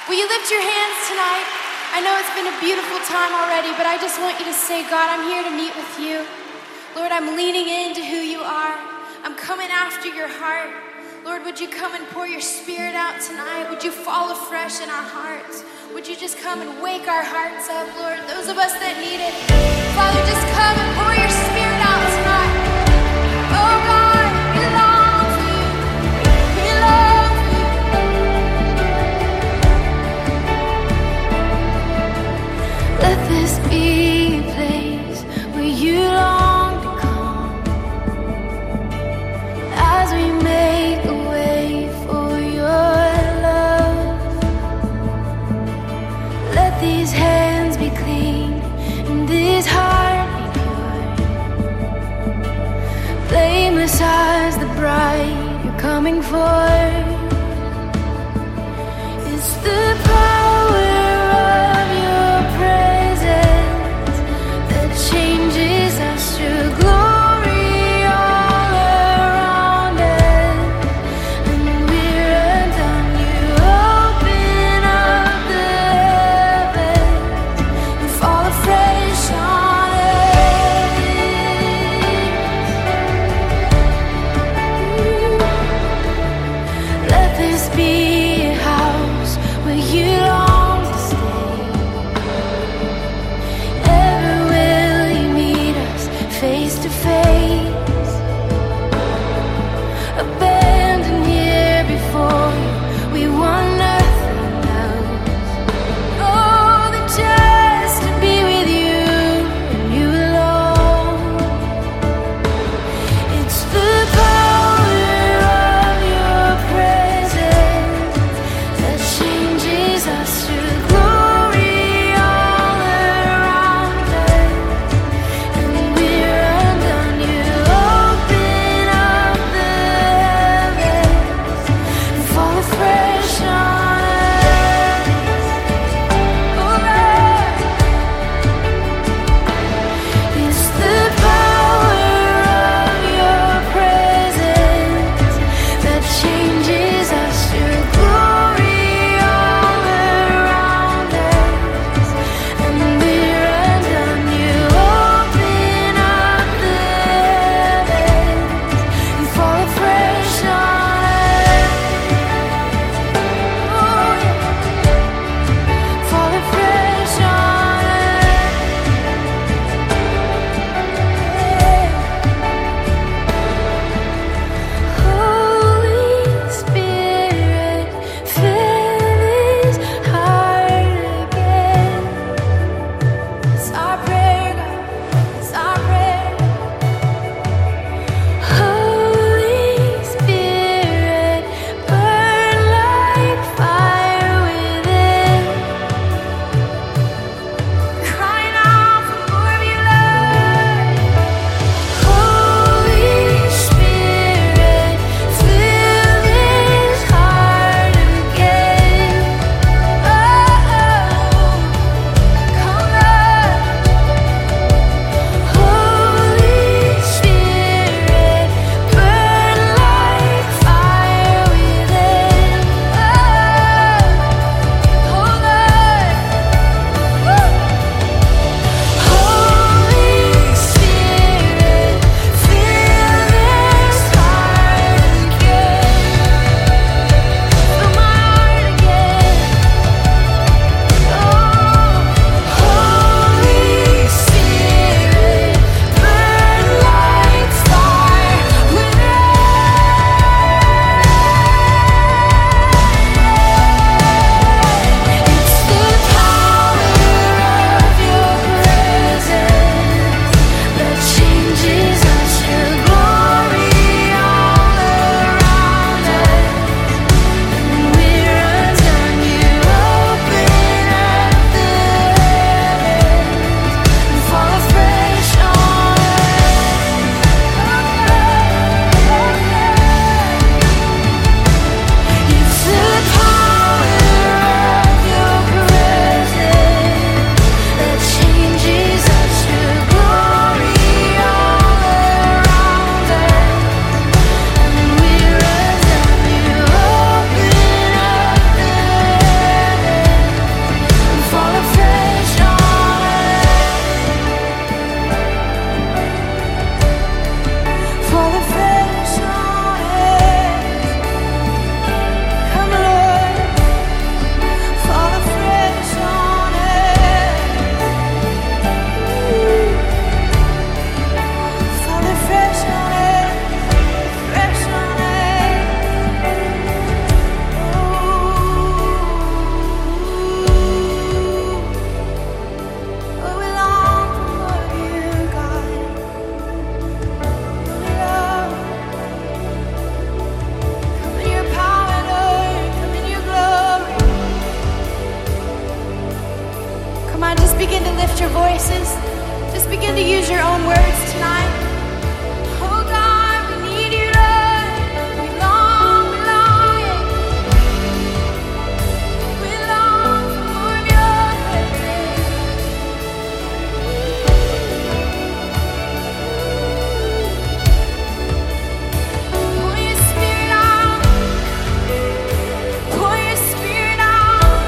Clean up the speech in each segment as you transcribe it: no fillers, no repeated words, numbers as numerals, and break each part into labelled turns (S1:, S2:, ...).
S1: Will you lift your hands tonight? I know it's been a beautiful time already, but I just want you to say, God, I'm here to meet with you. Lord, I'm leaning into who you are. I'm coming after your heart. Lord, would you come and pour your spirit out tonight? Would you fall afresh in our hearts? Would you just come and wake our hearts up, Lord? Those of us that need it. Father, just come and pour your spirit out tonight. Oh God, we long for you. We love you. Let this be a place where you long to come. As we make a way for your love. Let these hands be clean and this heart be pure. Blameless as the bride you're coming for. It's the power of your presence that changes us to glory all around us. And we're undone, you open up the heavens and fall afresh on us. Let this be a house where you your voices. Just begin to use your own words tonight. Oh God, we need you, Lord. We long, yeah. We long for more of your presence. Pour your spirit out. Pour your spirit out.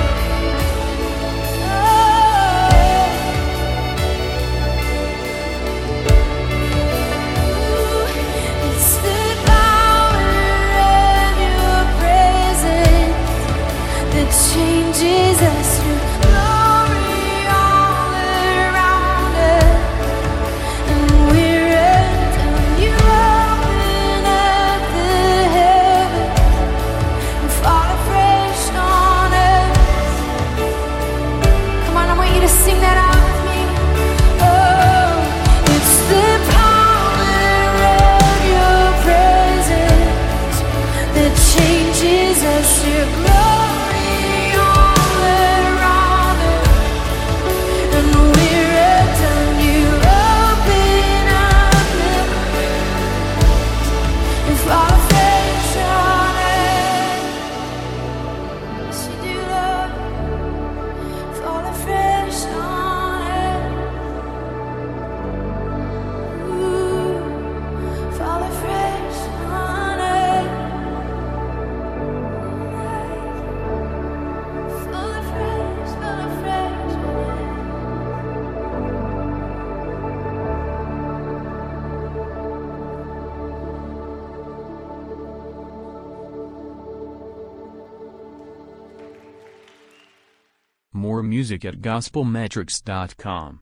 S1: It's the power of your presence that changes us. Your glory all around us, and we're undone. You open up the heavens and fall afresh on us. Come on, I want you to sing that out with me. Oh, it's the power of your presence that changes us. Your glory all around us, and we're undone. You open up the and fall afresh on us. Yes, you do, Lord. Fall afresh on us. Ooh, fall afresh on us. Fall afresh on us.
S2: More music at gospelmetrics.com.